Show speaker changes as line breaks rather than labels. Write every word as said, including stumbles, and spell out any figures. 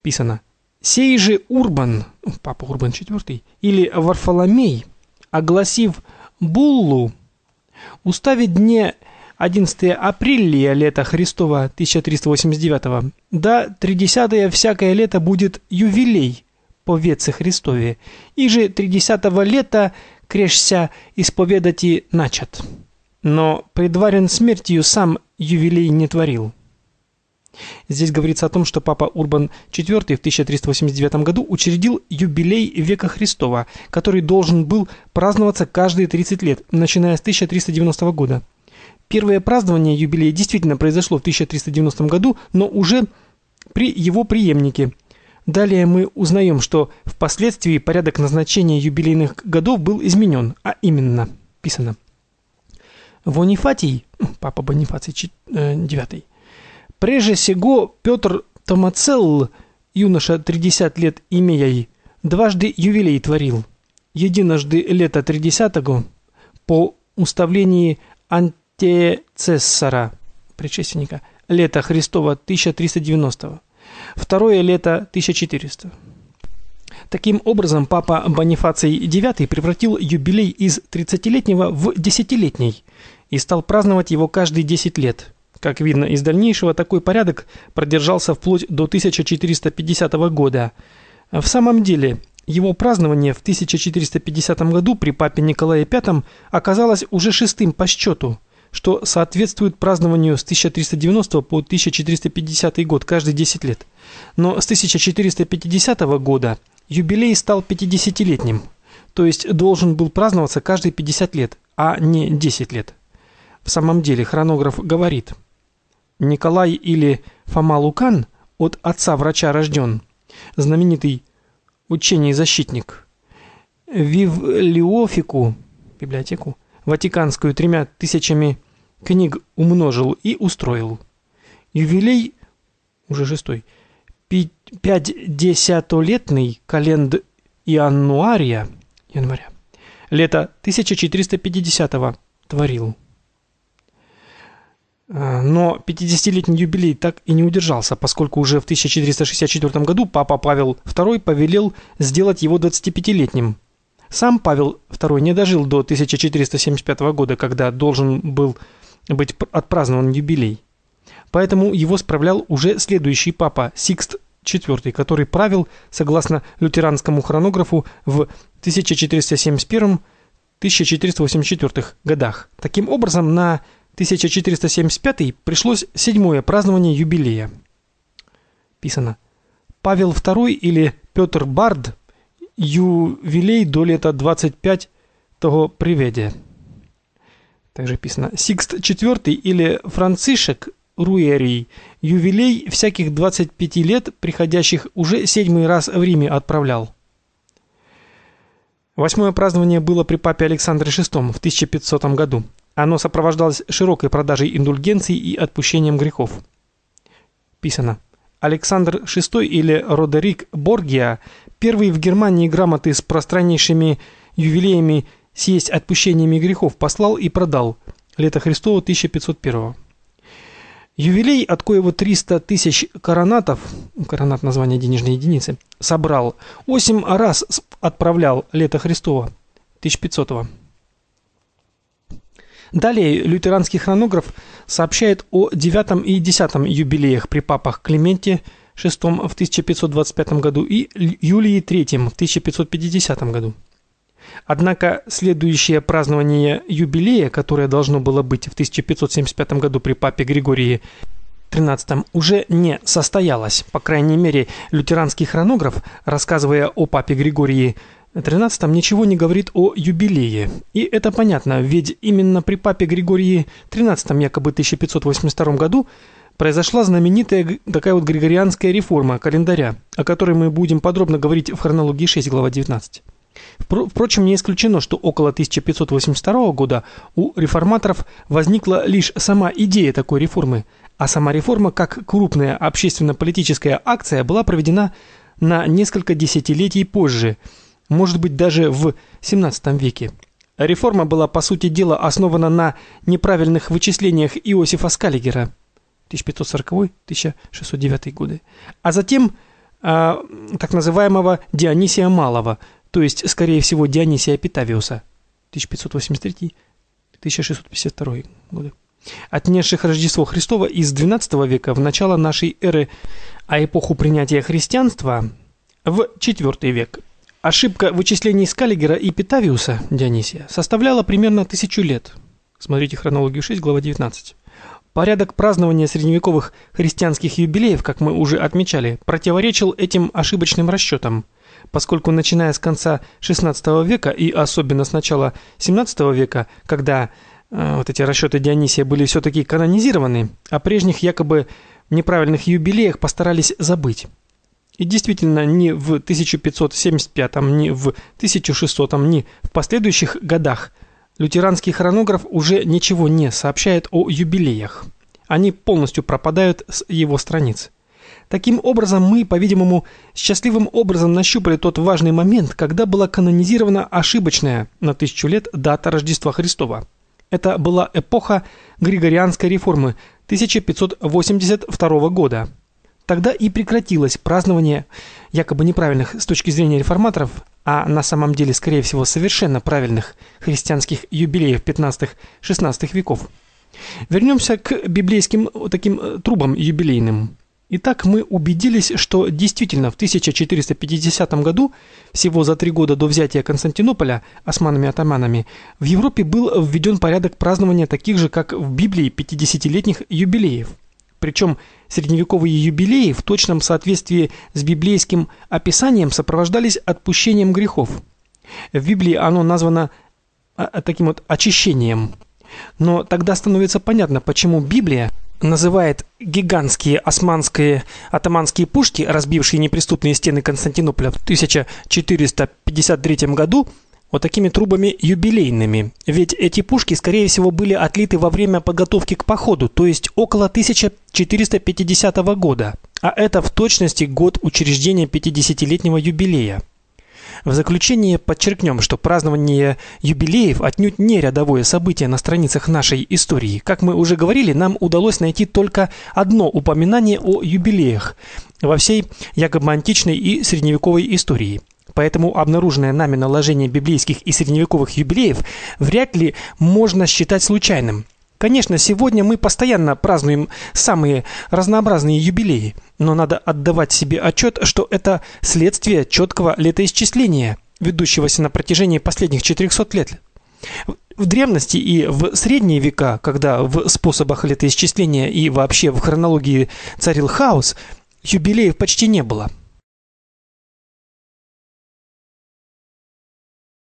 Писано: «Сей же Урбан, папа Урбан четвёртый, или Варфоломей, огласив буллу, уставит дне одиннадцатого апреля лета Христова тысяча триста восемьдесят девятого, да тридесятое всякое лето будет ювелей по веце Христове, и же тридесятого лета крешся исповедати начат. Но предварен смертью сам ювелей не творил». Здесь говорится о том, что папа Урбан четвёртый в тысяча триста восемьдесят девятом году учредил юбилей века Христова, который должен был праздноваться каждые тридцать лет, начиная с тысяча триста девяностого года. Первое празднование юбилея действительно произошло в тысяча триста девяностом году, но уже при его преемнике. Далее мы узнаем, что впоследствии порядок назначения юбилейных годов был изменен, а именно, писано: Вонифатий, папа Бонифаций девятый, преже сего Петр Томацелл, юноша тридесят лет имея, дважды ювелей творил. Единожды лето тридесятого по уставлении Антецессора, предшественника, лето Христова тысяча триста девяностого. Второе лето тысяча четыреста. Таким образом, папа Бонифаций девятый превратил юбилей из тридцатилетнего в десятилетний и стал праздновать его каждые десять лет. Как видно из дальнейшего, такой порядок продержался вплоть до тысяча четыреста пятидесятого года. В самом деле, его празднование в тысяча четыреста пятидесятом году при папе Николае пятом оказалось уже шестым по счету, что соответствует празднованию с тысяча триста девяностого по тысяча четыреста пятидесятый год каждые десять лет. Но с тысяча четыреста пятидесятого года юбилей стал пятидесятилетним, то есть должен был праздноваться каждые пятьдесят лет, а не десять лет. В самом деле, хронограф говорит: Николай или Фома Лукан, от отца-врача рожден, знаменитый учений защитник, Вивлеофику, библиотеку, Ватиканскую тремя тысячами книг умножил и устроил. Ювелей, уже шестой, пятидесятилетний календ Ианнуария, января, лето тысяча четыреста пятидесятого творил. Но пятидесятилетний юбилей так и не удержался, поскольку уже в тысяча четыреста шестьдесят четвёртом году папа Павел второй повелел сделать его двадцатипятилетним. Сам Павел второй не дожил до тысяча четыреста семьдесят пятого года, когда должен был быть отпразднован юбилей. Поэтому его справлял уже следующий папа, Сикст четвёртый, который правил, согласно лютеранскому хронографу, в тысяча четыреста семьдесят первом — тысяча четыреста восемьдесят четвёртом годах. Таким образом, на тысяча четыреста семьдесят пятый пришлось седьмое празднование юбилея. Писано: Павел второй или Петр Бард ювелей до лета двадцать пятого приведе. Также писано: Сикст четвёртый или Францишек Руерий ювелей всяких двадцать пяти лет, приходящих уже седьмой раз в Риме, отправлял. Восьмое празднование было при папе Александре шестом в тысяча пятисотом году. Оно сопровождалось широкой продажей индульгенций и отпущением грехов. Писано: Александр шестой или Родерик Боргия, первый в Германии грамоты с пространнейшими ювелеями сесть отпущениями грехов послал и продал. Лето Христово тысяча пятьсот первого. Ювелей, от коего триста тысяч коронатов, коронат название денежной единицы, собрал, восемь раз отправлял лето Христово тысяча пятисотого. Далее лютеранский хронограф сообщает о девятом и десятом юбилеях при папах Клименте шестом в тысяча пятьсот двадцать пятом году и Юлии третьем в тысяча пятьсот пятидесятом году. Однако следующее празднование юбилея, которое должно было быть в тысяча пятьсот семьдесят пятом году при папе Григории тринадцатом, уже не состоялось. По крайней мере, лютеранский хронограф, рассказывая о папе Григории тринадцатом, ничего не говорит о юбилее. И это понятно, ведь именно при папе Григории тринадцатом, якобы тысяча пятьсот восемьдесят втором году, произошла знаменитая такая вот григорианская реформа календаря, о которой мы будем подробно говорить в хронологии шесть, глава девятнадцать. Впрочем, не исключено, что около тысяча пятьсот восемьдесят второго года у реформаторов возникла лишь сама идея такой реформы, а сама реформа, как крупная общественно-политическая акция, была проведена на несколько десятилетий позже, может быть, даже в семнадцатом веке. Реформа была, по сути дела, основана на неправильных вычислениях Иосифа Скаллигера тысяча пятьсот сороковой — тысяча шестьсот девятый годы, а затем а, так называемого Дионисия Малого, то есть, скорее всего, Дионисия Питавиуса, тысяча пятьсот восемьдесят третий — тысяча шестьсот пятьдесят второй годы, отнесших Рождество Христово из двенадцатого века в начало нашей эры, а эпоху принятия христианства в четвёртый век. Ошибка вычислений Скаллигера и Питавиуса Дионисия составляла примерно тысячу лет. Смотрите хронологию шесть, глава девятнадцать. Порядок празднования средневековых христианских юбилеев, как мы уже отмечали, противоречил этим ошибочным расчетам, поскольку начиная с конца шестнадцатого века и особенно с начала семнадцатого века, когда э, вот эти расчеты Дионисия были все-таки канонизированы, о прежних якобы неправильных юбилеях постарались забыть. И действительно, ни в тысяча пятьсот семьдесят пятом, ни в тысяча шестисотом, ни в последующих годах лютеранский хронограф уже ничего не сообщает о юбилеях. Они полностью пропадают с его страниц. Таким образом, мы, по-видимому, счастливым образом нащупали тот важный момент, когда была канонизирована ошибочная на тысячу лет дата Рождества Христова. Это была эпоха Григорианской реформы тысяча пятьсот восемьдесят второго года. Тогда и прекратилось празднование якобы неправильных с точки зрения реформаторов, а на самом деле, скорее всего, совершенно правильных христианских юбилеев пятнадцатого-шестнадцатого веков. Вернемся к библейским таким трубам юбилейным. Итак, мы убедились, что действительно в тысяча четыреста пятидесятом году, всего за три года до взятия Константинополя османами-атаманами, в Европе был введен порядок празднования таких же, как в Библии, пятидесятилетних юбилеев. Причем средневековые юбилеи в точном соответствии с библейским описанием сопровождались отпущением грехов. В Библии оно названо таким вот очищением. Но тогда становится понятно, почему Библия называет гигантские османские атаманские пушки, разбившие неприступные стены Константинополя в тысяча четыреста пятьдесят третьем году, вот такими трубами юбилейными. Ведь эти пушки, скорее всего, были отлиты во время подготовки к походу, то есть около тысяча четыреста пятидесятого года. А это в точности год учреждения пятидесятилетнего юбилея. В заключение подчеркнем, что празднование юбилеев отнюдь не рядовое событие на страницах нашей истории. Как мы уже говорили, нам удалось найти только одно упоминание о юбилеях во всей якобы античной и средневековой истории. Поэтому обнаруженное нами наложение библейских и средневековых юбилеев вряд ли можно считать случайным. Конечно, сегодня мы постоянно празднуем самые разнообразные юбилеи, но надо отдавать себе отчет, что это следствие четкого летоисчисления, ведущегося на протяжении последних четырехсот лет. В древности и в средние века, когда в способах летоисчисления и вообще в хронологии царил хаос, юбилеев почти не было.